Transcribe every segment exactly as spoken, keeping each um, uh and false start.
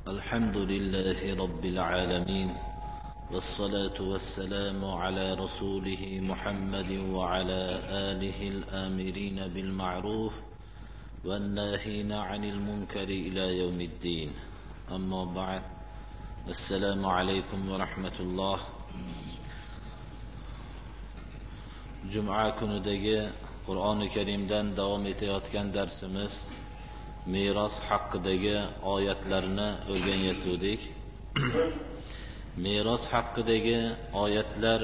الحمد لله رب العالمين، والصلاة والسلام على رسوله محمد وعلى آله الآمرين بالمعروف والناهين عن المنكر إلى يوم الدين. أما بعد، السلام عليكم ورحمة الله. Cuma kunidagi Qur'oni Karimdan davom etayotgan darsimiz meros haqidagi oyatlarni o'rganayotgandik. Meros haqidagi oyatlar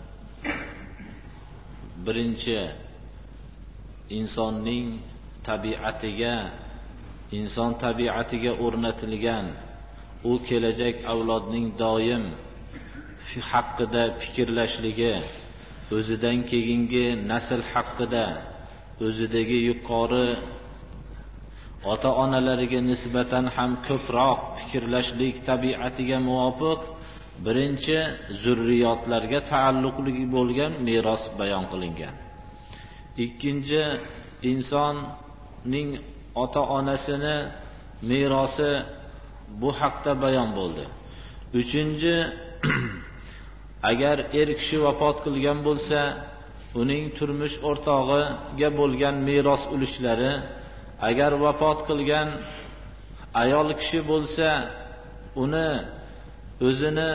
birinchi insonning tabiatiga, inson tabiatiga o'rnatilgan u kelajak avlodning doim haqida fikrlashligi, o'zidan keyingi nasl haqida, o'zidagi yuqori ota-onalariga nisbatan ham ko'proq fikrlashlik tabiatiga muvofiq birinchi zurriyotlarga taalluqli bo'lgan meros bayon qilingan. Ikkinchi, insonning ota-onasini merosi bu haqda bayon bo'ldi. Uchinchi, agar er kishi vafot qilgan bo'lsa, uning turmush o'rtog'iga bo'lgan meros ulushlari, agar vafot qilgan ayol kishi bo'lsa, uni o'zini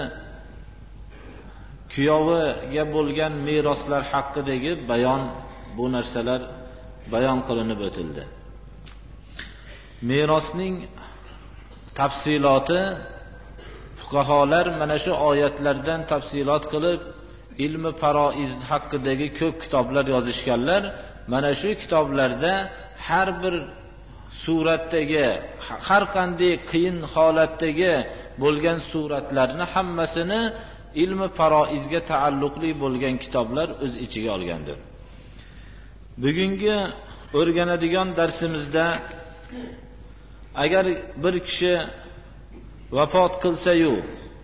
kuyoviga bo'lgan meroslar haqidagi bayon, bu narsalar bayon qilinib o'tildi. Merosning tafsiloti fuqaholar mana shu oyatlardan tafsilot qilib ilmi faroiz haqidagi ko'p kitoblar yozishganlar. Mana shu kitoblarda har bir suratdagi, har qanday qiyin holatdagi bo'lgan suratlarni hammasini ilmi faroizga taalluqli bo'lgan kitoblar o'z ichiga olgandir. Bugungi o'rganadigan darsimizda agar bir kishi vafot qilsa-yu,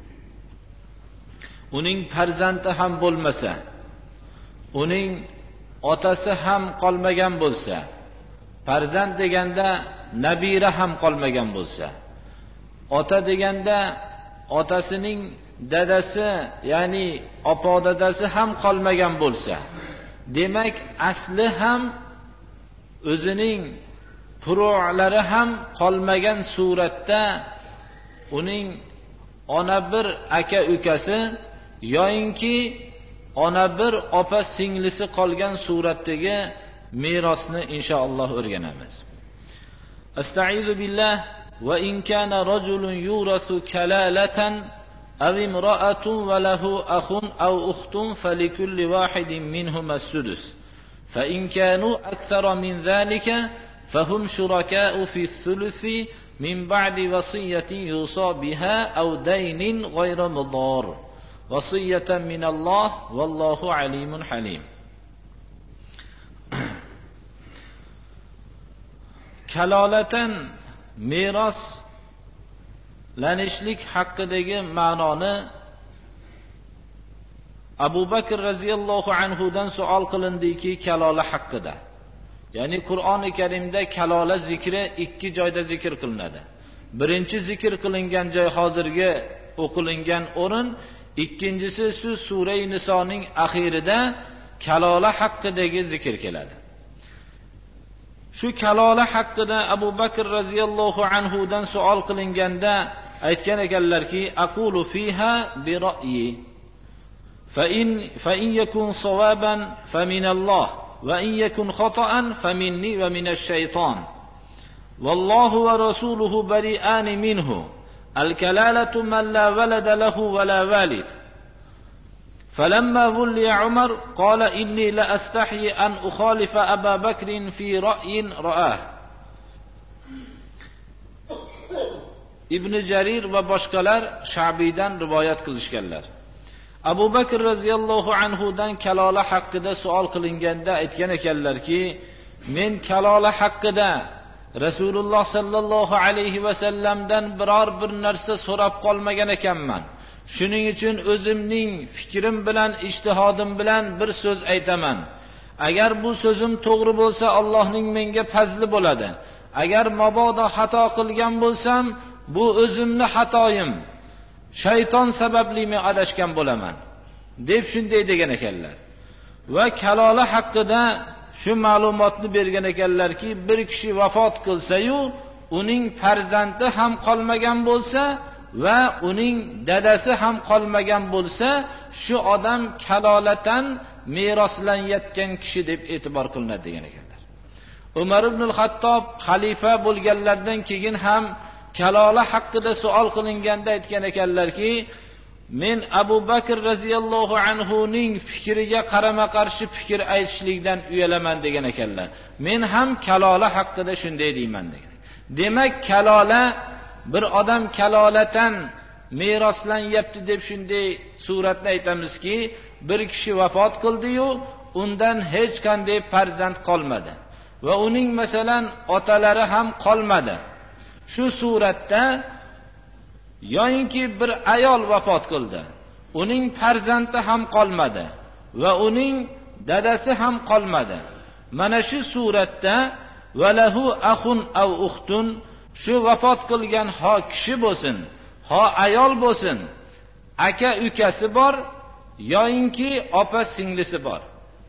uning farzandi ham bo'lmasa, uning otasi ham qolmagan bo'lsa, farzand deganda nabira ham qolmagan bo'lsa, ota deganda otasining dadasi, ya'ni opa dadasi ham qolmagan bo'lsa, demak asli ham o'zining furu'lari ham qolmagan suratda uning ona bir aka ukasi yoinki ona bir opa singlisi qolgan suratdagi merosni inshaalloh o'rganamiz. Astaizu billah. Va in kana rajulun yurasu kalalatan aw imra'atun wa lahu akhun aw ukhtun falikulli wahidin minhum as-sudus fa in kanu akthara min dhalika fahum shuraka'u fi ath-thuluthi min ba'di wasiyatin yusa biha aw daynin ghayra mudar wasiyatan min Allah wallahu alimun halim. Kalolatan meros lanishlik haqidagi ma'noni Abu Bakr radhiyallohu anhu dan savol qilindiki, kalola haqida. Ya'ni Qur'oni Karimda kalola zikri ikki joyda zikr qilinadi. Birinchi zikr qilingan joy hozirgi o'qilingan o'rin, ikkinchisi shu sura-i Nisoning oxirida kalola haqidagi zikr keladi. Shu kalola haqida Abu Bakr radhiyallohu anhu dan savol qilinganda aytgan ekanlarki, aqulu fiha bi ra'yi fa in fa in yakun sawaban fa min Allah va in yakun khata'an fa minni va min ash-shaytan wallahu wa rasuluhu bari'an minhu al-kalalatu man la walada lahu wa la walid. فلما ولي عمر قال إني لا أستحي أن أخالف أبا بكر في رأي رآه. Ibn Jarir va boshqalar Sha'biydan rivoyat qilishganlar. Abu Bakr radhiyallohu anhu dan kalola haqida savol qilinganda aytgan ekanlarki, men kalola haqida Rasululloh sallallohu alayhi va sallamdan biror bir narsa so'rab qolmagan ekanman. Shuning uchun o'zimning fikrim bilan, ijtihodim bilan bir so'z aytaman. Agar bu so'zim to'g'ri bo'lsa, Allohning menga fazli bo'ladi. Agar mabodo xato qilgan bo'lsam, bu o'zimni xatoyim, shayton sababli men adashgan bo'laman deb shunday degan ekanlar. Va kalola haqida shu ma'lumotni bergan ekanlarki, bir kishi vafot qilsa-yu, uning farzandi ham qolmagan bo'lsa va uning dadasi ham qolmagan bo'lsa, shu odam kalolatan meroslanayotgan kishi deb e'tibor qilinadi degan ekanlar. Umar ibn al-Xattob xalifa bo'lganlardan keyin ham kalola haqida savol qilinganda aytgan ekanlarki, men Abu Bakr radhiyallohu anhu ning fikriga qarama-qarshi fikr aytishlikdan uyalaman degan ekanlar. Men ham kalola haqida shunday deyman degan. Demak, kalola bir odam kalolatan meroslanyapti deb shunday suratda aytamizki, bir kishi vafot qildi-yu, undan hech qanday farzand qolmadi va uning masalan otalari ham qolmadi. Shu suratda yoyinki bir ayol vafot qildi, uning farzandi ham qolmadi va uning dadasi ham qolmadi. Mana shu suratda valahu axun aw ukhtun, shu vafot qilgan ho kishi bo'lsin, ho ayol bo'lsin, aka ukasi bor yoyinki opa singlisi bor.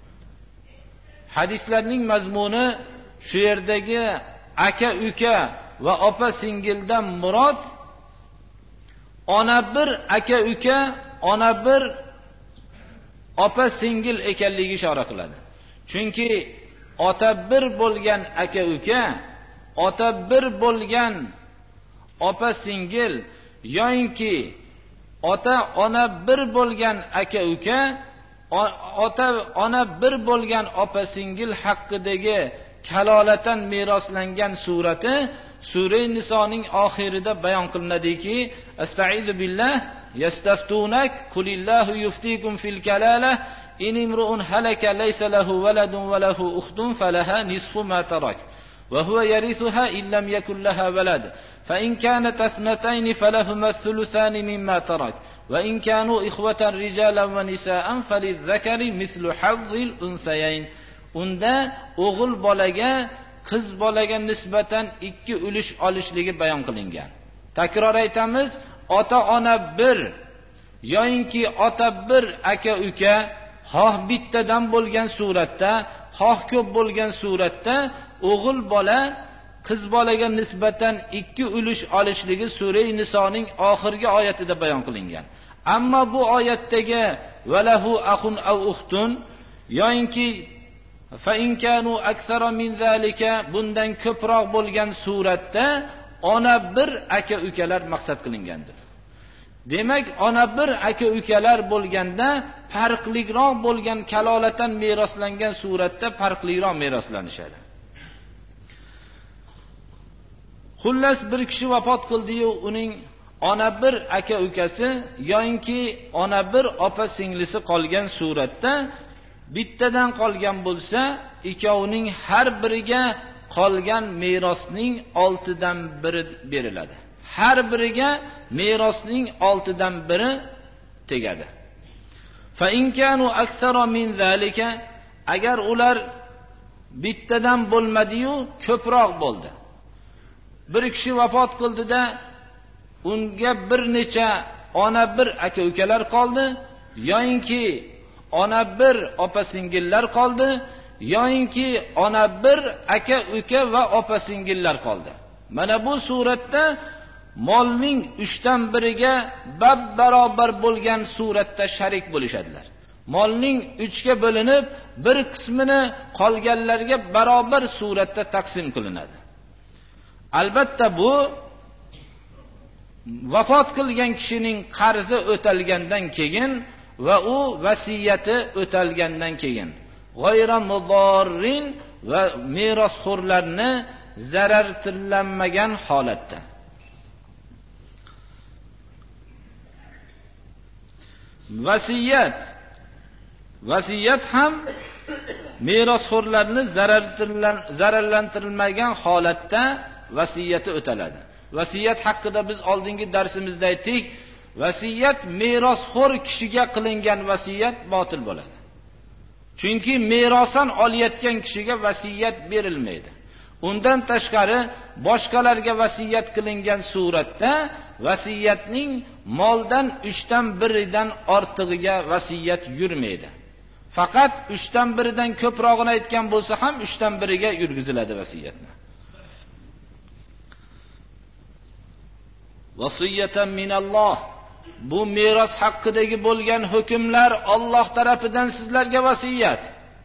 Hadislarning mazmuni shu yerdagi aka uka va opa singildan murod ona bir aka uka, ona bir opa singil ekanligiga ishora qiladi. Chunki ota bir bo'lgan aka uka, ota bir bo'lgan opa singil yoinki ota ona bir bo'lgan aka uka, ota ona bir bo'lgan opa singil haqidagi kalolatan meroslangan surati Sura Nisoning oxirida bayon qilinadiki, Astaizu billah, yastaftunak kulillahu yuftikum fil kalalah in imru'un halaka laysa lahu waladun wa lahu ukhtun falaha nisfu ma tarak wa huwa yarithuha in lam yakul laha walad fa in kanat asnatayn falahuma thuluthani mimma tarak wa in kanu ikhwatan rijalan wa nisaan falidhakari mithlu hazzil unsayayn. Unda o'g'il bolaga qiz bolaga nisbatan ikki ulush olishligi bayon qilingan. Takror aytamiz, ota ona bir yoyinki ota bir aka uka, xoh bittadan bo'lgan suratda, xoh ko'p bo'lgan suratda o'g'il bola qiz bolaga nisbatan ikki ulush olishligi Sura Nisoning oxirgi oyatida bayon qilingan. Ammo bu oyatdagi valahu axun aw ukhtun yoyinki fa in kanu aksara min zalika, bundan ko'proq bo'lgan suratda ona bir aka ukalar maqsad qilingandir. Demak, ona bir aka ukalar bo'lganda farqliroq bo'lgan kalolatan meroslangan suratda farqliroq meroslanishadi. Xullas bir kishi vafot qildi-yu, uning ona bir aka ukasi yoinki ona bir opa singlisi qolgan suratda bittadan qolgan bo'lsa, ikkovining har biriga qolgan merosning oltidan biri beriladi. Har biriga merosning oltidan biri tegadi. Fa in kanu aksara min zalika, agar ular bittadan bo'lmadi-yu, ko'proq bo'ldi. Bir kishi vafot qildida, unga bir necha ona bir aka ukalar qoldi, yoinki ona bir opa singillar qoldi, yoinki ona bir aka uka va opa singillar qoldi. Mana bu suratda molning uchdan biriga bab barobar bo'lgan suratda sharik bo'lishadilar. Molning uchga bo'linib, bir qismini qolganlarga barobar suratda taqsim qilinadi. Albatta bu vafot qilgan kishining qarzi o'talgandan keyin va u vasiyati o'talgandan keyin g'ayra mudorrin va merosxo'rlarni zararlanmagan holatda. Vasiyat vasiyat ham merosxo'rlarni zararlantirilmagan holatda vasiyati o'taladi. Vasiyat haqida biz oldingi darsimizda aytdik, vasiyat merosxo'r kishiga qilingan vasiyat botil bo'ladi. Chunki merosan olayotgan kishiga vasiyat berilmaydi. Undan tashqari boshqalarga vasiyat qilingan suratda vasiyatning moldan uchdan biridan ortig'iga vasiyat yurmaydi. Faqat uchdan biridan ko'prog'ini aytgan bo'lsa ham uchdan biriga yurgiziladi vasiyatni. Vasiyatan minalloh. Bu meros haqidagi bo'lgan hukmlar Alloh tarafidan sizlarga vasiyat.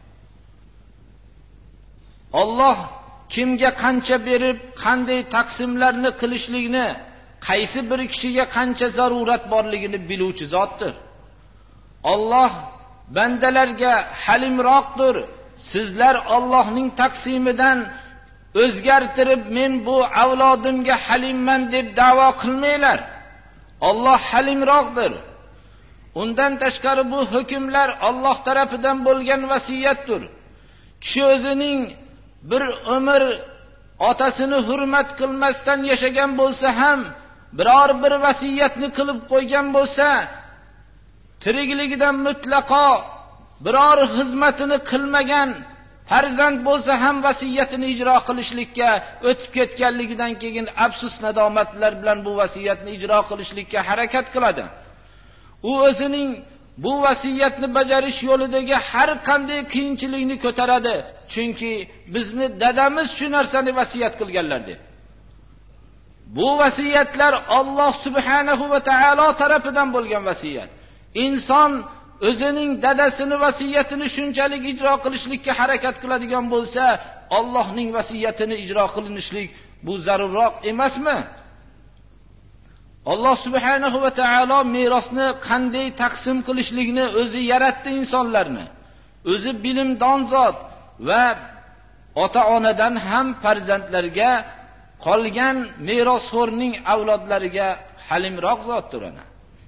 Alloh kimga qancha berib, qanday taqsimlarni qilishlikni, qaysi bir kishiga qancha zarurat borligini biluvchi zotdir. Alloh bandalarga halimroqdir. Sizlar Allohning taqsimidan o'zgartirib, men bu avlodimga halimman deb da'vo qilmanglar. Alloh halimroqdir. Undan tashqari bu hukmlar Alloh tarafidan bo'lgan vasiyatdir. Kishi o'zining bir umr otasini hurmat qilmasdan yashagan bo'lsa ham, biror bir vasiyatni qilib qo'ygan bo'lsa, tirikligidan mutlaqo biror xizmatini qilmagan farzand bo'lsa ham vasiyatini ijro qilishlikka, o'tib ketganligidan keyin afsus nadomatlar bilan bu vasiyatni ijro qilishlikka harakat qiladi. U o'zining bu vasiyatni bajarish yo'lidagi har qanday qiyinchilikni ko'taradi, chunki bizni dadamiz shu narsani vasiyat qilganlar deb. Bu vasiyatlar Alloh subhanahu va taolo tarafidan bo'lgan vasiyat. Inson o'zining dadasini vasiyatini shunchalik ijro qilishlikka harakat qiladigan bo'lsa, Allohning vasiyatini ijro qilinishlik bu zarurroq emasmi? Alloh subhanahu va taolo merosni qanday taqsim qilishlikni o'zi yaratdi insonlarni. O'zi bilimdon zot va ota-onadan ham farzandlarga, qolgan merosxo'rning avlodlariga halimroq zotdir ana.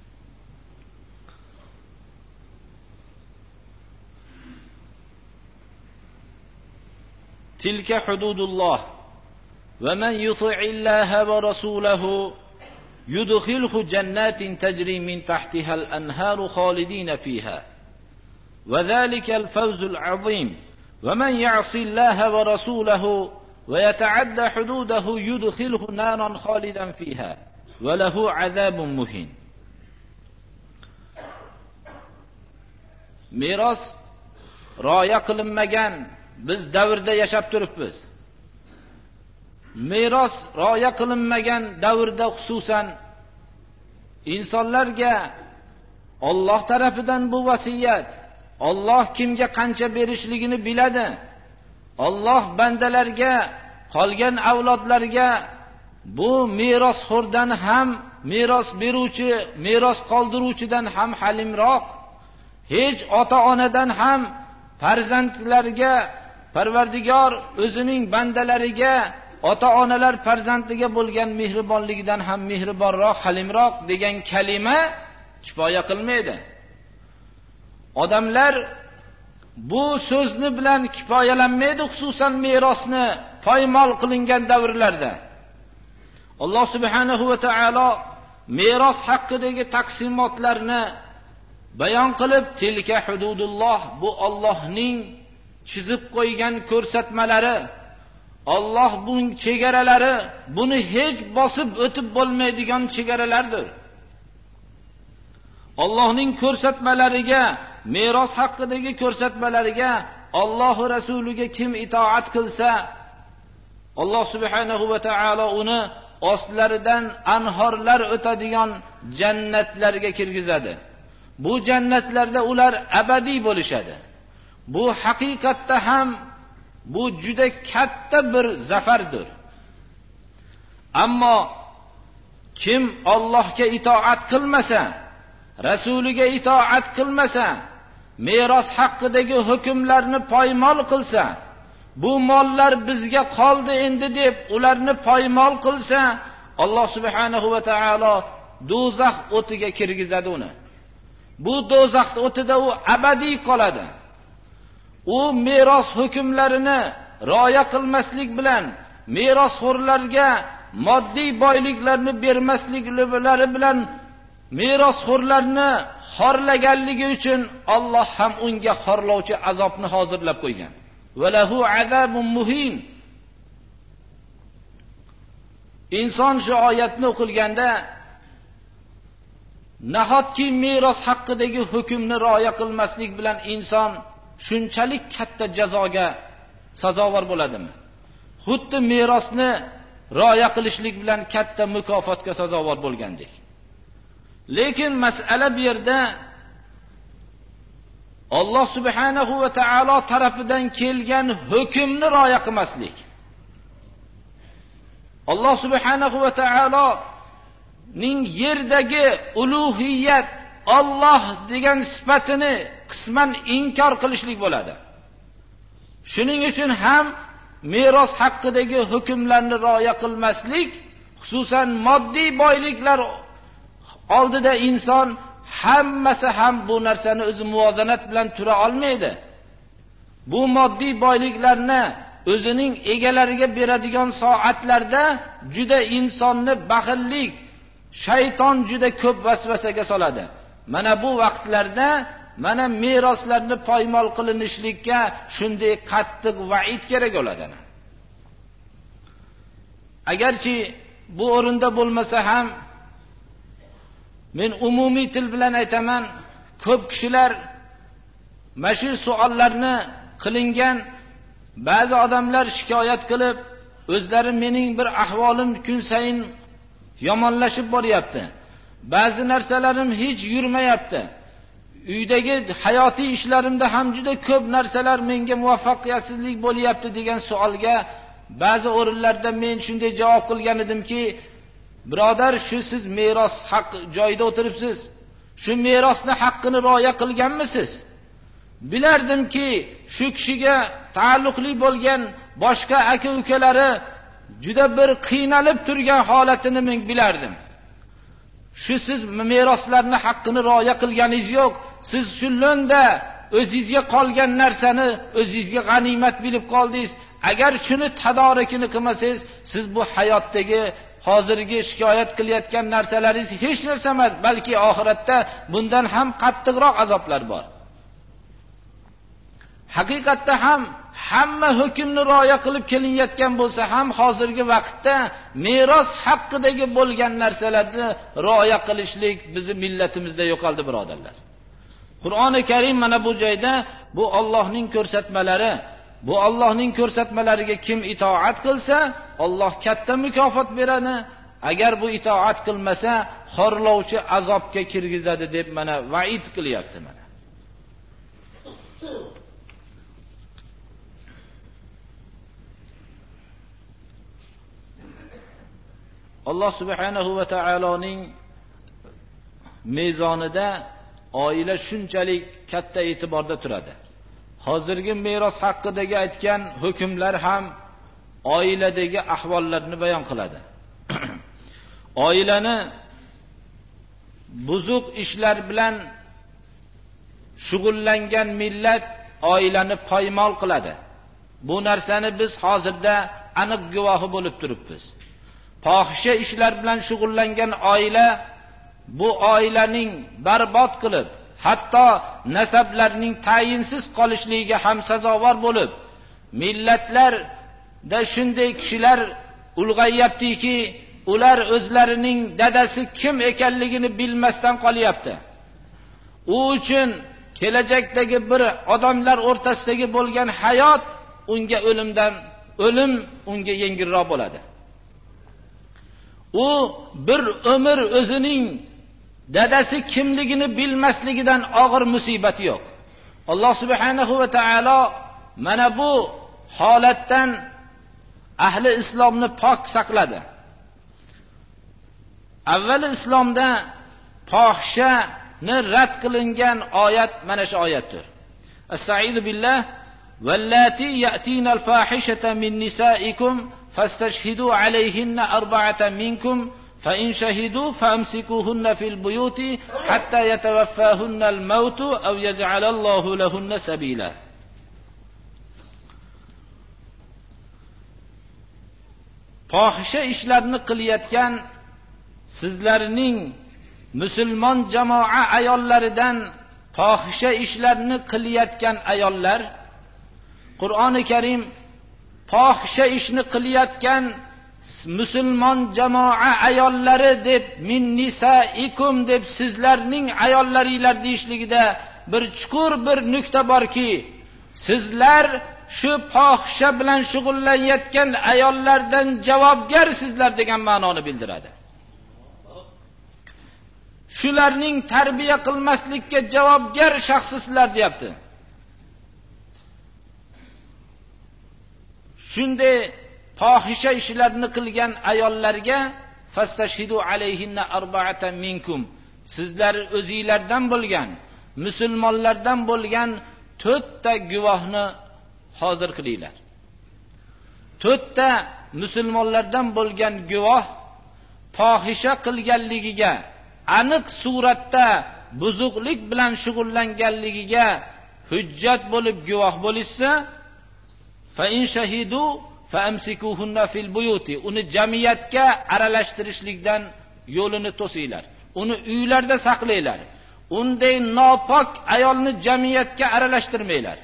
تلك حدود الله ومن يطع الله ورسوله يدخله جنات تجري من تحتها الأنهار خالدين فيها وذلك الفوز العظيم ومن يعص الله ورسوله ويتعدى حدوده يدخله نارا خالدا فيها وله عذاب مهين. Miros rioya qilinmagan biz davrda yashab turibmiz. Meros rioya qilinmagan davrda xususan insonlarga Alloh tarafidan bu vasiyat. Alloh kimga qancha berishligini biladi. Alloh bandalarga, qolgan avlodlarga bu merosxo'rdan ham, meros beruvchi, meros qoldiruvchidan ham halimroq, hech ota-onadan ham farzandlarga Parvardigor o'zining bandalariga, ota-onalar farzandiga bo'lgan mehribonligidan ham mehribonroq, halimroq degan kalima kifoya qilmaydi. Odamlar bu so'zni bilan kifoyalanmaydi, xususan merosni poymol qilingan davrlarda. Alloh subhanahu va taolo meros haqidagi taqsimotlarni bayon qilib, tilka hududulloh, bu Allohning chizib qo'ygan ko'rsatmalari, Alloh buning chegaralari, buni hech bosib o'tib bo'lmaydigan chegaralardir. Allohning ko'rsatmalariga, meros haqidagi ko'rsatmalariga Alloh va rasuliga kim itoat qilsa, Alloh subhanahu va taolo uni ostlaridan anhorlar o'tadigan jannatlarga kirgizadi. Bu jannatlarda ular abadiy bo'lishadi. Bu haqiqatda ham bu juda katta bir zafardir. Ammo kim Allohga itoat qilmasa, rasuliga itoat qilmasa, meros haqidagi hukmlarni poymol qilsa, bu mollar bizga qoldi endi deb ularni poymol qilsa, Alloh subhanahu va taolo do'zax o'tiga kirgizadi uni. Bu do'zax o'tida u abadiy qoladi. U meros hukmlarini rioya qilmaslik bilan, merosxo'rlarga moddiy boyliklarni bermasliklari bilan merosxo'rlarni xorlaganligi uchun Alloh ham unga xorlovchi azobni hozirlab qo'ygan. Valahu azabun muhin. inson shu oyatni o'qilganda nahotki meros haqidagi hukmni rioya qilmaslik bilan inson shunchalik katta jazoga sazovor bo'ladimi? Xuddi merosni rioya qilishlik bilan katta mukofotga sazovor bo'lgandek. Lekin mas'ala bu yerda Alloh subhanahu va taolo tarafidan kelgan hukmni rioya qilmaslik. Alloh subhanahu va taolo ning yerdagi uluhiyat, Alloh degan sifatini qisman inkor qilishlik bo'ladi. Shuning uchun ham meros haqidagi hukmlarni rioya qilmaslik, xususan moddiy boyliklar oldida inson hammasi ham bu narsani o'zi muvozanat bilan tura olmaydi. Bu moddiy boyliklarni o'zining egalariga beradigan soatlarda juda insonni baxillik, shayton juda ko'p vasvasaga soladi. Mana bu vaqtlarda mana meroslarni poymol qilinishlikka shunday qattiq va'id kerak bo'ladi. Agarchi bu o'rinda bo'lmasa ham men umumiy til bilan aytaman, ko'p kishilar mana shu savollarni qilingan ba'zi odamlar shikoyat qilib, o'zlari mening bir ahvolim kun sayin yomonlashib boryapti. Ba'zi narsalarim hech yurmayapti. Uydagi hayotiy ishlarimda ham juda ko'p narsalar menga muvaffaqiyatsizlik bo'lyapti degan savolga ba'zi o'rinlarda men shunday javob qilgan edimki, birodar, shu siz meros haq joyida o'tiribsiz. Shu merosni haqqini rioya qilganmisiz? Bilardimki, shu kishiga taalluqli bo'lgan boshqa aka-ukalari juda bir qiynalib turgan holatini men bilardim. Shu siz meroslarni haqqini rioya qilganingiz yo'q. Siz shu lo'nda o'zingizga qolgan narsani o'zingizga g'animat bilib qoldingiz. Agar shuni tadorikini qilmasangiz, siz bu hayotdagi hozirgi shikoyat qilayotgan narsalaringiz hech narsa emas, balki oxiratda bundan ham qattiqroq azoblar bor. Haqiqatda ham hamma hukmni rioya qilib kelinayotgan bo'lsa ham hozirgi vaqtda meros haqidagi bo'lgan narsalarni rioya qilishlik bizning millatimizda yo'qoldi, birodarlar. Qur'oni Karim mana bu joyda bu Allohning ko'rsatmalari, bu Allohning ko'rsatmalariga kim itoat qilsa, Alloh katta mukofot beradi. Agar bu itoat qilmasa, xorlovchi azobga kirgizadi deb mana va'id qilyapti mana. Alloh subhanahu va taoloning mezonida oila shunchalik katta e'tiborda turadi. Hozirgi meros haqidagi aytgan hukmlar ham oiladagi ahvollarni bayon qiladi. Oilani buzuq ishlar bilan shug'ullangan millat oilani poymol qiladi. Bu narsani biz hozirda aniq guvohi bo'lib turibmiz. Fohisha ishlar bilan shug'ullangan oila bu oilaning barbod qilib, hatto nasablarning tayinsiz qolishligiga ham sazovor bo'lib, millatlarda shunday kishilar ulg'ayyaptiki, ular o'zlarining dadasi kim ekanligini bilmasdan qolyapti. U uchun kelajakdagi bir odamlar o'rtasidagi bo'lgan hayot unga o'limdan o'lim unga yengilroq bo'ladi. U bir umr o'zining dadasi kimligini bilmasligidan og'ir musibati yo'q. Alloh subhanahu va taolo mana bu holatdan ahli islomni pok saqladi. Avvali islomda fohishani rad qilingan oyat mana shu oyatdir. Estaizu billah vallati ya'tina al-fahishata min nisaikum fastashhidu alayhinna arba'atan minkum fa in shahidu famsikuhunna fil buyuti hatta yatawaffahunna al-maut aw yaj'ala Allahu lahunna sabila. Fohisha ishlarni qilayotgan sizlarning musulmon jamoa ayollaridan fohisha ishlarni qilayotgan ayollar, Qur'oni Karim fohisha ishni qilayotgan musulmon jamoa ayollari deb min nisaikum deb sizlarning ayollaringlar deyishligida bir chuqur bir nuqta borki, sizlar shu fohisha bilan shug'ullanayotgan ayollardan javobgar sizlar degan ma'noni bildiradi. Shularning tarbiya qilmaslikka javobgar shaxsi sizlar deyapti. Shunday fohisha ishlarni qilgan ayollarga fastashhidu alayhinna arba'atan minkum, sizlar o'zingizlardan bo'lgan, musulmonlardan bo'lgan to'rtta guvohni hozir qilinglar. To'rtta musulmonlardan bo'lgan guvoh fohisha qilganligiga, aniq suratda buzuqlik bilan shug'ullanganligiga hujjat bo'lib guvoh bo'lishsa, fa in shahidu fa amsikuhunna fil buyuti, uni jamiyatga aralashtirishlikdan yo'lini to'singlar. Uni uylarda saqlanglar. Unday nopok ayolni jamiyatga aralashtirmanglar.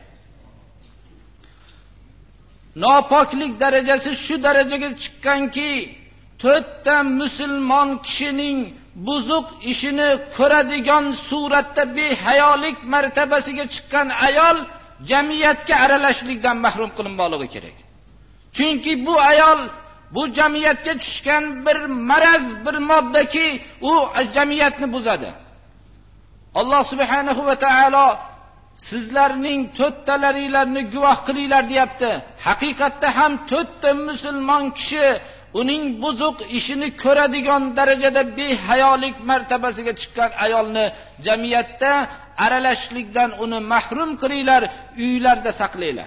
Nopoklik darajasi shu darajaga chiqqanki, to'rtta musulmon kishining buzuq ishini ko'radigan suratda behayolik martabasiga chiqqan ayol jamiyatga aralashishlikdan mahrum qilinmoqligi kerak. Chunki bu ayol bu jamiyatga tushgan bir maraz, bir moddaki u jamiyatni buzadi. Alloh subhanahu va taolo sizlarning to'rttalaringlarni guvoh qilinglar deyapti. Haqiqatda ham to'rtta musulmon kishi uning buzuq ishini ko'radigan darajada behayolik martabasiga chiqqan ayolni jamiyatda aralashishlikdan uni mahrum qilinglar, uylarda saqlanglar.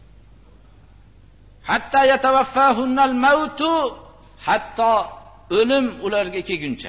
Hatta yatawaffahunnal mautu, hatto o'lim ularga kelguncha.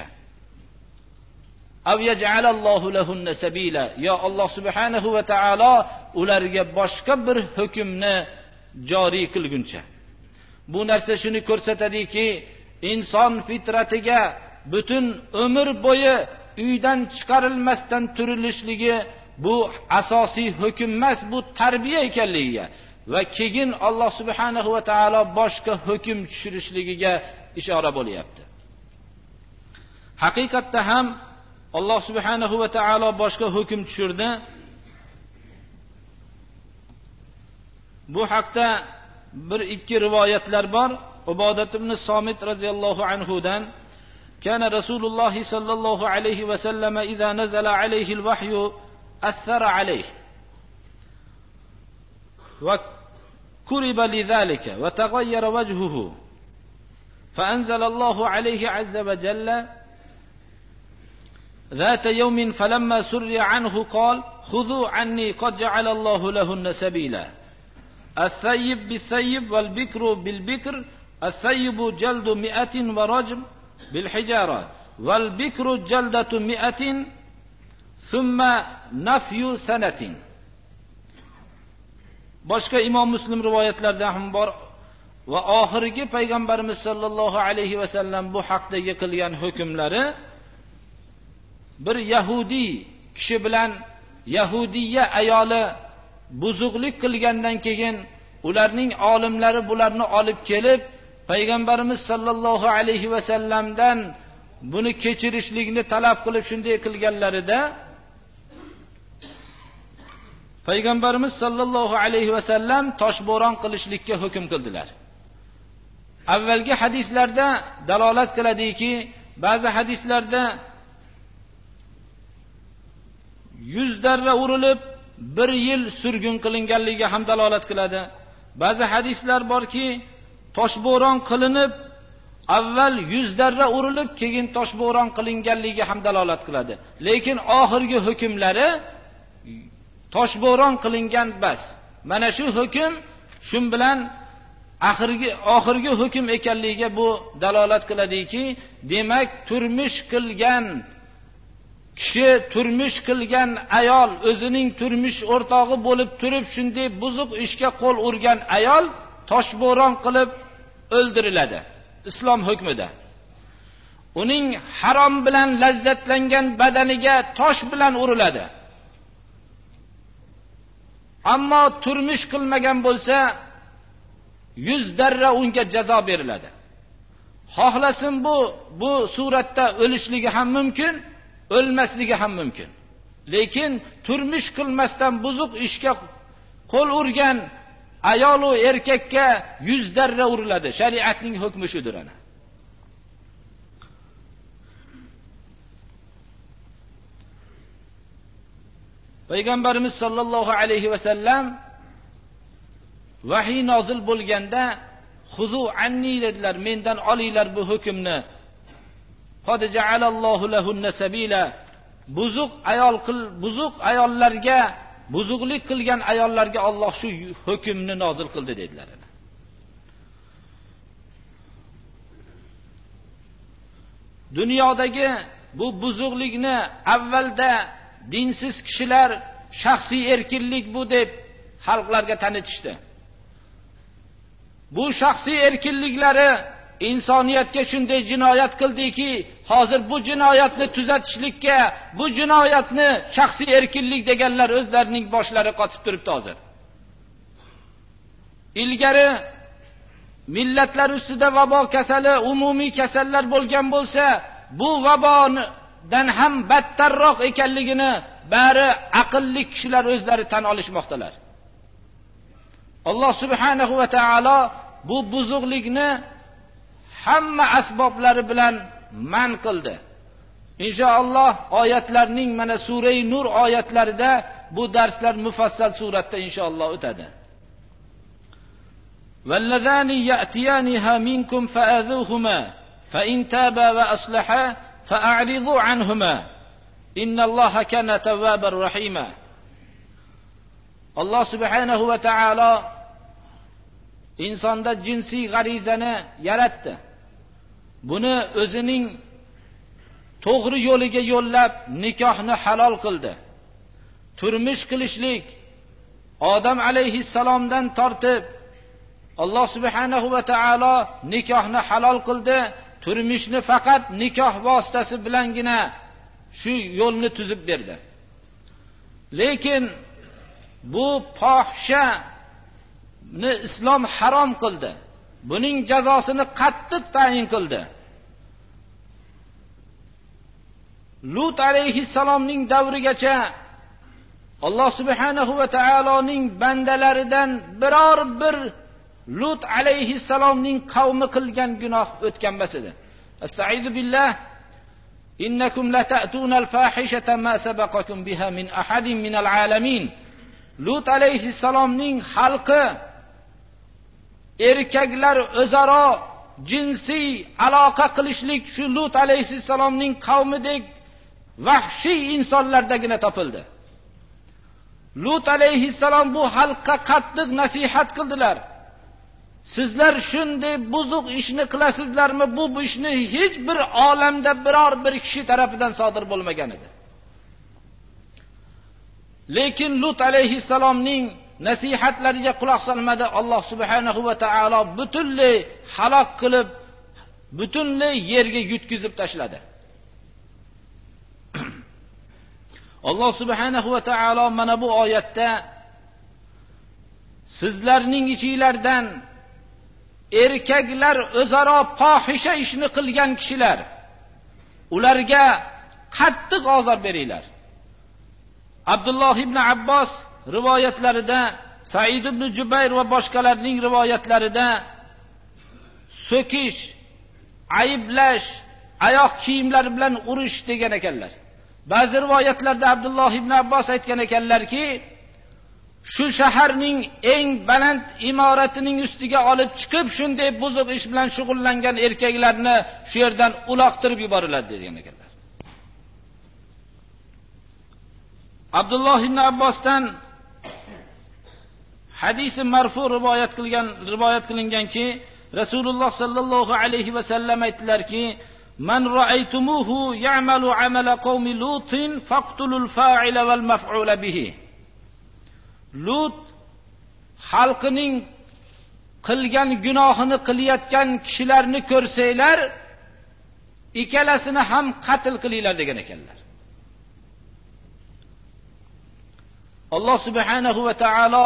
Aw yaj'alallohu lahunna sabila, yo Alloh subhanahu va taolo ularga boshqa bir hukmni joriy qilguncha. Bu narsa shuni ko'rsatadiki, inson fitratiga butun umr bo'yi uydan chiqarilmasdan turilishligi bu asosiy hukm emas, bu tarbiya ekanligiga va keyin Alloh subhanahu va taolo boshqa hukm tushirishligiga ishora bo'lyapti. Haqiqatda ham Alloh subhanahu va taolo boshqa hukm tushirdi. Bu haqda bir ikki rivoyatlar bor. Ubodat ibn Somit radhiyallohu anhu dan kana Rasululloh sallallohu alayhi va sallam idza nazala alayhi al-wahyu athara alayhi va kuriba lidhalika wa taghayyara wajhuhu fa anzala Allahu alayhi azza wa jalla ذات يوم فلما سري عنه قال خذوا عني قد جعل الله لهن سبيلا الثيب بالثيب والبكر بالبكر الثيب جلد مئة ورجم بالحجارة والبكر جلدة مئة ثم نفي سنة. boshqa imom Muslim rivoyatlarida ham bor va oxirgi payg'ambarimiz sollallohu alayhi va sallam bu haqdagi qilgan hukmlari bir Yahudi kishi bilan Yahudiya ayoli buzuqlik qilgandan keyin ularning olimlari bularni olib kelib payg'ambarimiz sollallohu alayhi va sallamdan buni kechirishlikni talab qilib shunday qilganlarida payg'ambarimiz sollallohu alayhi va sallam toshbo'ron qilishlikka hukm qildilar. Avvalgi hadislarda dalolat qiladiki, ba'zi hadislarda yuz darra urilib bir yil surgun qilinganligiga ham dalolat qiladi. Ba'zi hadislar borki, toshbo'ron qilinib avval yuz darra urilib keyin toshbo'ron qilinganligiga ham dalolat qiladi. Lekin oxirgi hukmlari toshbo'ron qilingan bas. Mana shu hukm shun bilan oxirgi oxirgi hukm ekanligiga bu dalolat qiladiki, demak turmush qilgan kishi, turmush qilgan ayol, o'zining turmush o'rtog'i bo'lib turib shunday buzuq ishga qo'l urgan ayol toshbo'ron qilib o'ldiriladi islom hukmida. Uning harom bilan lazzatlangan badaniga tosh bilan uriladi. Ammo turmush qilmagan bo'lsa yuz darra unga jazo beriladi. xohlasin bu bu suratda o'lishligi ham mumkin, o'lmasligi ham mumkin. Lekin turmush qilmasdan buzuq ishga qo'l urgan ayol va erkakka yuz darra uriladi. Shariatning hukmi shudir ana. Payg'ambarimiz sollallohu alayhi va sallam vahiy nozil bo'lganda xuzu anni dedilar, mendan olinglar bu hukmni. Qad ja'alallohu lahunna sabila. Buzuq ayol qil, buzuq ayollarga, buzuqlik qilgan ayollarga Alloh shu hukmni nozil qildi dedilar. Dunyodagi bu buzuqlikni avvalda dinsiz kishilar shaxsiy erkinlik bu deb xalqlarga tanitishdi. Bu shaxsiy erkinliklari insoniyatga shunday jinoyat qildiki, hozir bu jinoyatni tuzatishlikka, bu jinoyatni shaxsiy erkinlik deganlar o'zlarining boshlari qotib turibdi hozir. Ilgari millatlar ustida vabo kasali, umumiy kasallar bo'lgan bo'lsa, bu vabodan ham battarroq ekanligini bari aqlli kishilar o'zlari tan olishmoqdalar. Alloh subhanahu va taolo bu buzuqlikni hamma asboblari bilan man qildi. Inshaalloh oyatlarning mana sura-i Nur oyatlarida bu darslar mufassal suratda inshaalloh o'tadi. Vallazani ya'tiyaniha minkum fa'adhuhuma fa in taba va aslaha fa'ridu anhuma innalloha kana tawwabar rahima. Alloh subhanahu va taolo insonda jinsiy g'arizani yaratdi. Buni o'zining to'g'ri yo'liga yo'llab nikohni halol qildi. Turmush qilishlik Odam alayhissalomdan tortib Alloh subhanahu va taolo nikohni halol qildi. Turmushni faqat nikoh vositasi bilangina shu yo'lni tuzib berdi. Lekin bu fohisha ni islom harom qildi. Buning jazosini qattiq tayin qildi. Lut alayhissalomning davrigacha Alloh subhanahu va taoloning bandalaridan biror bir Lut alayhissalomning qavmi qilgan gunoh o'tgan emas edi. Astagfiru billah. Innakum la ta'tunal fahishata ma sabaqakum biha min ahadin minal alamin. Lut alayhissalomning xalqi erkaklar o'zaro jinsiy aloqa qilishlik shu Lut alayhissalomning qavmidek vahshiy insonlardagina topildi. Lut alayhissalom bu xalqqa qattiq nasihat qildilar. Sizlar shunday buzuq ishni qilasizlarmi? Bu bu ishni hech bir olamda biror bir kishi tarafidan sodir bo'lmagan edi. Lekin Lut alayhissalomning nasihatlariga quloq solmadi. Alloh subhanahu va taolo butunlay halok qilib, butunlay yerga yutkizib tashladi. Alloh subhanahu va taolo mana bu oyatda sizlarning ichinglardan erkaklar o'zaro fohisha ishni qilgan kishilar, ularga qattiq azor beringlar. Abdulloh ibn Abbos rivoyatlarida, Said ibn Jubayr va boshqalarning rivoyatlarida so'kish, ayblash, oyoq kiyimlari bilan urish degan ekanlar. Ba'zi rivoyatlarda Abdulloh ibn Abbos aytgan ekanlarki, shu shaharning eng baland imoratining ustiga olib chiqib, shunday buzuq ish bilan shug'ullangan erkaklarni shu yerdan uloqtirib yuboriladi degan ekanlar. Abdulloh ibn Abbosdan hadisi marfu rivoyat qilgan rivoyat qilinganki, Rasululloh sallallohu alayhi va sallam aytdilarki, "Man ra'aytumuhu ya'malu 'amala qaumi Lutin faqtulul fa'ila wal maf'ula bihi." Lut xalqining qilgan gunohini qilayotgan kishilarni ko'rsanglar, ikkalasini ham qatl qilinglar degan ekanlar. Alloh subhanahu va taolo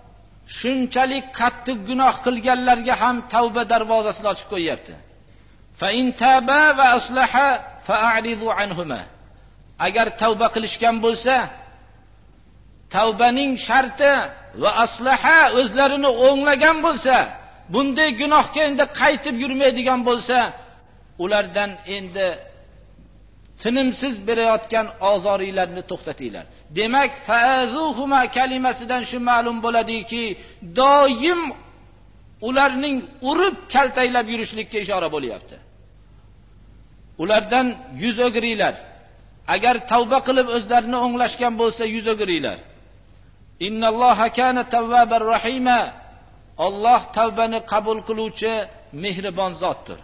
shunchalik qattiq gunoh qilganlarga ham tavba darvozasini ochib qo'yapti. fa in taba va aslaha fa'ridu anhuma. Agar tavba qilishgan bo'lsa, tavbaning sharti va aslaha o'zlarini o'nglagan bo'lsa, bunday gunohga endi qaytib yurmaydigan bo'lsa, ulardan endi tinimsiz berayotgan ozoringlarni to'xtatinglar. Demak, fa'azuhuma kalimasidan shu ma'lum bo'ladiki, doim ularning urib kaltaylab yurishlikka ishora bo'lyapti. Ulardan yuz o'giringlar. Agar tavba qilib o'zlarini o'nglashgan bo'lsa, yuz o'giringlar. Innalloha kana tawwabar rahima. Alloh tavbani qabul qiluvchi mehribon zotdir.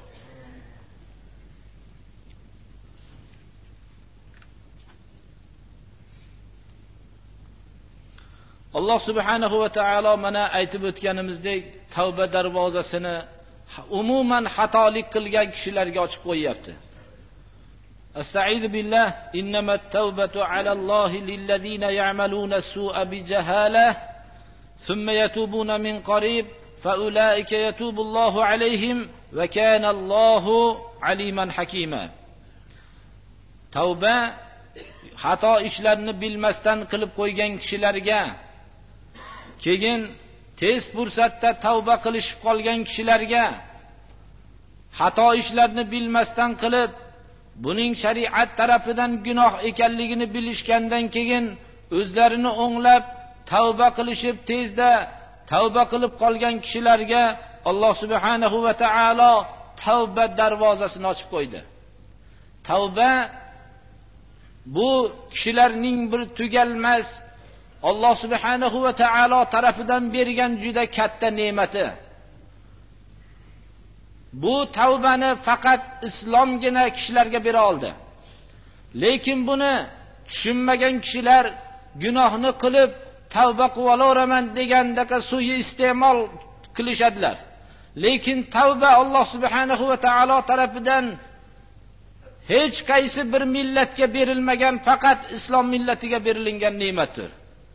Alloh subhanahu va taolo mana aytib o'tganimizdek, tavba darvozasini umuman xatolik qilgan kishilarga ochib qo'yapti. Astaizu billah, innamat tawbatu alallohi lillazina ya'maluna as-su'a bijahalah thumma yatubuna min qarib fa ulaika yatubullohu alayhim va kana Allohu aliman hakima. Tavba xato ishlarni bilmasdan qilib qo'ygan kishilarga, keyin tez fursatda tavba qilishib qolgan kishilarga, xato ishlarni bilmasdan qilib, buning shariat tarafidan gunoh ekanligini bilishgandan keyin o'zlarini o'nglab tavba qilishib tezda tavba qilib qolgan kishilarga Alloh subhanahu va taolo tavba darvozasini ochib qo'ydi. Tavba bu kishilarning bir tugalmas Alloh subhanahu va taolo tarafidan bergan juda katta ne'mati. Bu tavbani faqat islomgina kishilarga bera oldi. Lekin buni tushunmagan kishilar gunohni qilib tavba qilaveraman degandaka suyi iste'mol qilishadilar. Lekin tavba Alloh subhanahu va taolo tarafidan hech qaysi bir millatga berilmagan, faqat islom millatiga berilgan ne'matdir.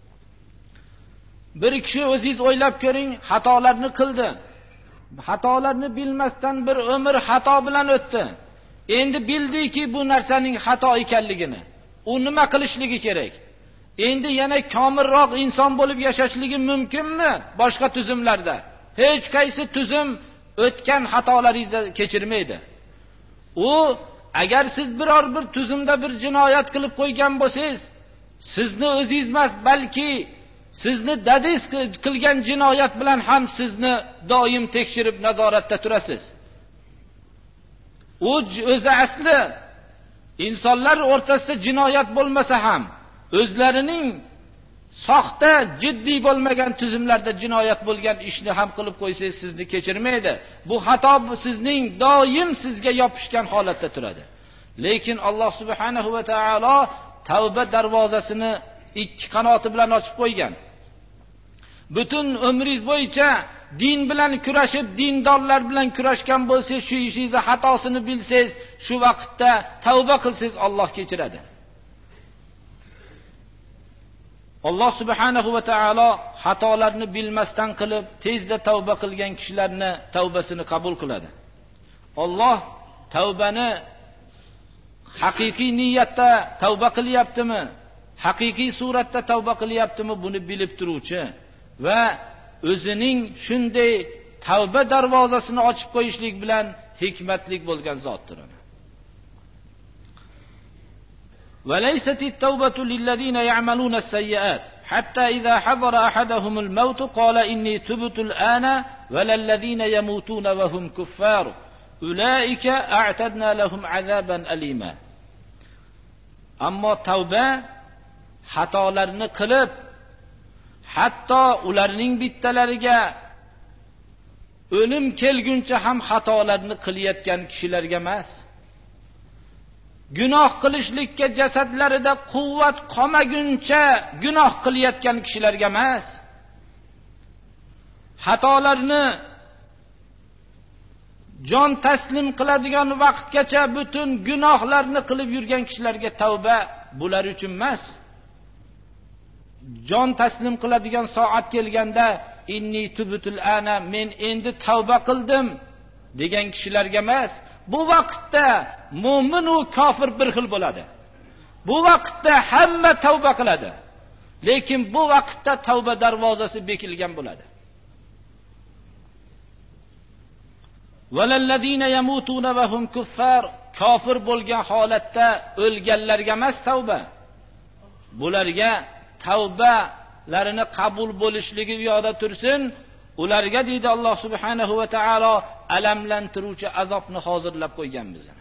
Bir kishi o'zingiz o'ylab ko'ring, xatolarni qildi. Xatolarni bilmasdan bir umr xato bilan o'tdi. Endi bildiki bu narsaning xato ekanligini, u nima qilishligi kerak? Endi yana komilroq inson bo'lib yashashligi mumkinmi boshqa tuzumlarda? Hech qaysi tuzum o'tgan xatolaringizni kechirmaydi. U agar siz biror bir tuzumda bir jinoyat qilib qo'ygan bo'lsangiz, sizni o'zingiz emas, balki sizni dadis qilgan jinoyat bilan ham sizni doim tekshirib nazoratda turasiz. U o'zi asli insonlar o'rtasida jinoyat bo'lmasa ham o'zlarining soxta, jiddiy bo'lmagan tuzumlarda jinoyat bo'lgan ishni ham qilib qo'ysangiz sizni kechirmaydi. Bu xato sizning doim sizga yopishgan holatda turadi. Lekin Alloh subhanahu va taolo tavba darvozasini ikki qanoti bilan ochib qo'ygan. Butun umringiz bo'yicha din bilan kurashib, dindorlar bilan kurashgan bo'lsangiz, shu ishingizni xatosini bilsangiz, shu vaqtda tavba qilsangiz Alloh kechiradi. Alloh subhanahu va taolo xatolarni bilmasdan qilib, tezda tavba qilgan kishilarni tavbasini qabul qiladi. Alloh tavbani haqiqiy niyatda tavba qilyaptimi, haqiqiy suratda tavba qilyaptimi, buni bilib turuvchi va o'zining shunday tavba darvozasini ochib qo'yishlik bilan hikmatlik bo'lgan zotdir. وليست التوبة للذين يعملون السيئات حتى إذا حضر أحدهم الموت قال إني تبت الآن ولا الذين يموتون وهم كفار أولئك أعتدنا لهم عذابا أليما. Ammo tavba xatolarni qilib, hatto ularning bittalariga o'lim kelguncha ham xatolarni qilayotgan kishilarga emas, gunoh qilishlikka jasadlarida quvvat qolmaguncha gunoh qilayotgan kishilarga emas, xatolarni jon taslim qiladigan vaqtgacha butun gunohlarni qilib yurgan kishilarga tavba bular uchun emas. Jon taslim qiladigan soat kelganda inni tubtul ana, men endi tavba qildim degan kishilarga emas, bu vaqtda mu'min va kofir bir xil bo'ladi. Bu vaqtda hamma tavba qiladi. Lekin bu vaqtda tavba darvozasi bekilgan bo'ladi. Valallazina yamutuna va hum kuffar, kofir bo'lgan holatda o'lganlarga emas tavba. Bularga tavbalarini qabul bo'lishligi u yoqda tursin, ularga deydi Alloh subhanahu va taolo alamlantiruvchi azobni hozirlab qo'ygan bizga.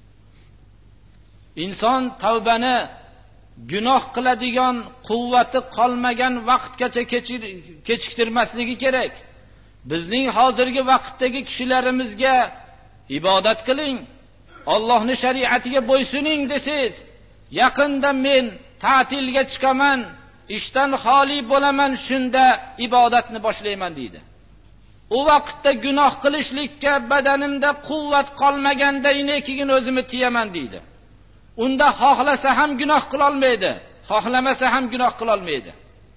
Inson tavbani gunoh qiladigan quvvati qolmagan vaqtgacha kechiktirmasligi kerak. Bizning hozirgi vaqtdagi kishilarimizga ibodat qiling, Allohning shariatiga bo'ysuning desiz, yaqinda men ta'tilga chiqaman, ishdan xoli bo'laman, shunda ibodatni boshlayman deydi. U vaqtda gunoh qilishlikka badanimda quvvat qolmaganda keyin o'zimni tiyaman deydi. Unda xohlasa ham gunoh qila olmaydi, xohlamasa ham gunoh qila olmaydi.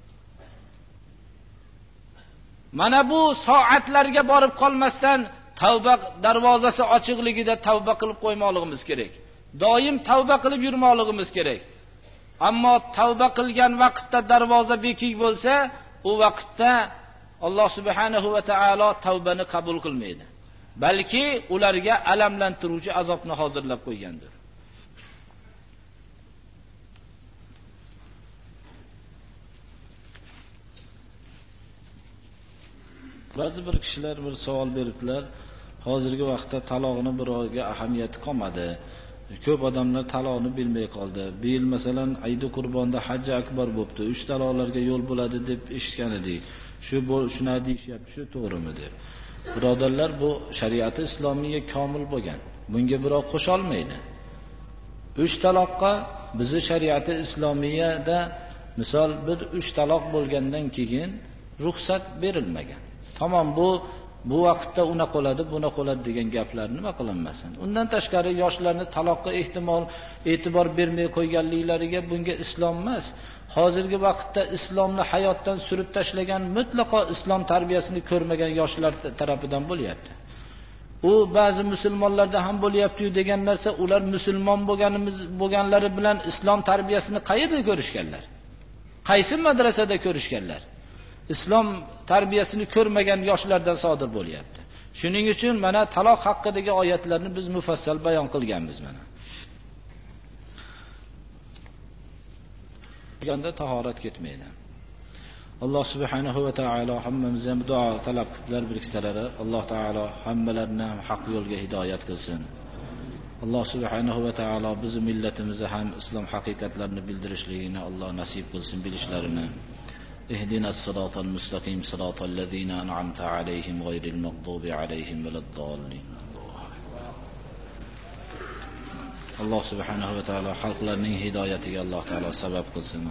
Mana bu soatlarga borib qolmasdan tavba darvozasi ochiqligida tavba qilib qo'ymoqligimiz kerak. Doim tavba qilib yurmoqligimiz kerak. Ammo tavba qilgan vaqtda darvoza bekik bo'lsa, u vaqtda Alloh subhanahu va taolo tavbani qabul qilmaydi. Balki ularga alamlantiruvchi azobni hozirlab qo'ygandir. Ba'zi bir kishilar bir savol beribdilar. Hozirgi vaqtda taloqni birovga ahamiyati qolmadi. Ko'p odamlar taloqni bilmay qoldi. Bu yil masalan Aydi Qurbonda Hajji akbar bo'pti. uch taloqlarga yo'l bo'ladi deb eshitgan edik. Shu shuna deyishyapti, shu to'g'rimi deb. Birodarlar, bu shariati islomiyga komil bo'lgan. Bunga birov qo'sha olmaydi. uch taloqqa bizning shariati islomiyada misol bir uch taloq bo'lgandan keyin ruxsat berilmagan. Tamam, bu bu vaqtda una qoladi, buna qoladi degan gaplar nima qilinmasin. Undan tashqari yoshlarni taloqqa ehtimol e'tibor bermay qo'yganliklariga bunga islom emas. Hozirgi vaqtda islomni hayotdan surib tashlagan, mutlaqo islom tarbiyasini ko'rmagan yoshlar tarafidan bo'lyapti. U ba'zi musulmonlarda ham bo'lyapti degan narsa, ular musulmon bo'lganimiz bo'lganlari bilan islom tarbiyasini qayerda ko'rishganlar? Qaysi madrasada ko'rishganlar? Islom tarbiyasini ko'rmagan yoshlardan sodir bo'lyapti. Shuning uchun mana taloq haqidagi oyatlarni biz mufassal bayon qilganmiz mana. Bunda tahorat ketmaydi. Alloh subhanahu va taolo hammamizga duo talab qildilar bir ikkitalari. Alloh taolo hammalarini haq yo'lga hidoyat qilsin. Alloh subhanahu va taolo bizning millatimizni ham islom haqiqatlarini bildirishligini Alloh nasib qilsin, bilishlarini. اهدنا الصراط المستقيم صراط الذين أنعمت عليهم غير المغضوب عليهم ولا الضالين. الله سبحانه وتعالى xalqlarning hidoyatiga Alloh taolo sabab qilsin.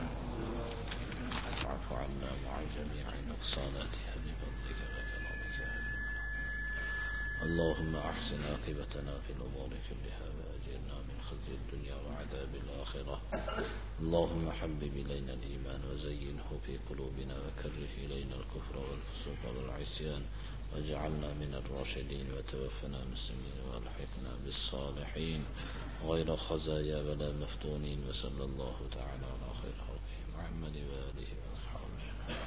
Afu anna ma'a jami'i nuqsanatina bi fadlika wa karamika. Allahumma ahsin aqibatana fil umuri kulliha wa ajirna min khizyi ad-dunya wa 'adhabi al-akhirah. اللهم حبب إلينا الإيمان وزينه في قلوبنا وكره إلينا الكفر والفسوق والعصيان واجعلنا من الراشدين وتوفنا مسلمين والحقنا بالصالحين غير خزايا ولا مفتونين وصلى الله تعالى على خير خلقه محمد وآله وأصحابه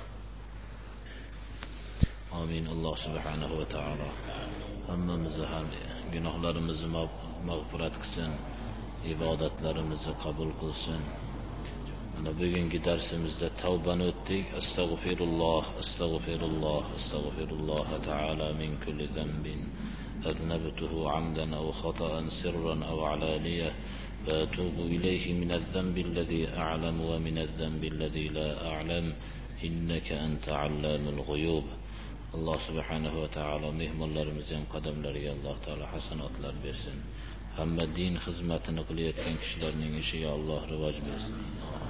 آمين. الله سبحانه وتعالى hammamizni ham gunohlarimizni mag'firat qilsin, ibodatlarimizni qabul qilsin. Mana bugungi darsimizda tavbani o'tdik. Astagfirulloh, astagfirulloh, astagfirulloh ta'ala min kulli dhanbin aznabtuhu 'amdan aw khata'an sirran aw 'alaniyah wa atubu ilayhi min adh-dhanbi alladhi a'lamu wa min adh-dhanbi alladhi la a'lam innaka anta 'allamul ghuyub. Alloh subhanahu va taolo mehmonlarimizning qadamlariga Alloh taolo hasanotlar bersin. Hamma din xizmatini qilayotgan kishilarning ishiga Alloh rivoj bersin.